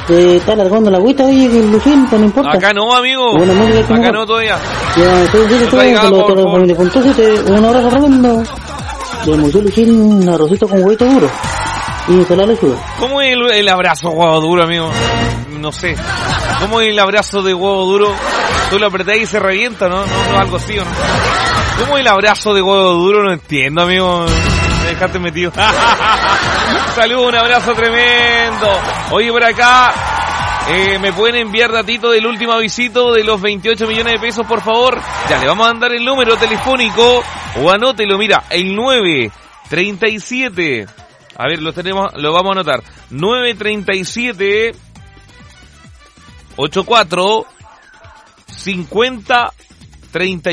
Está largando la agüita, oye, que Luchín, no importa. Acá no, amigo. Acá no todavía. Ya, un abrazo redondo. De Museo Luchín, arrocito con huevito duro. Y ensalada de lechuga. ¿Cómo es el abrazo huevo duro, amigo? No sé. ¿Cómo es el abrazo de huevo duro? Tú lo apretás y se revienta, ¿no? No, algo así, ¿o no? ¿Cómo es el abrazo de huevo duro? No entiendo, amigo. Me dejaste metido. Saludos, un abrazo tremendo. Oye, por acá, me pueden enviar datito del último avisito de los 28 millones de pesos, por favor. Ya, le vamos a mandar el número telefónico, o anótelo, mira, el 937. A ver, lo vamos a anotar. 937 84 50 30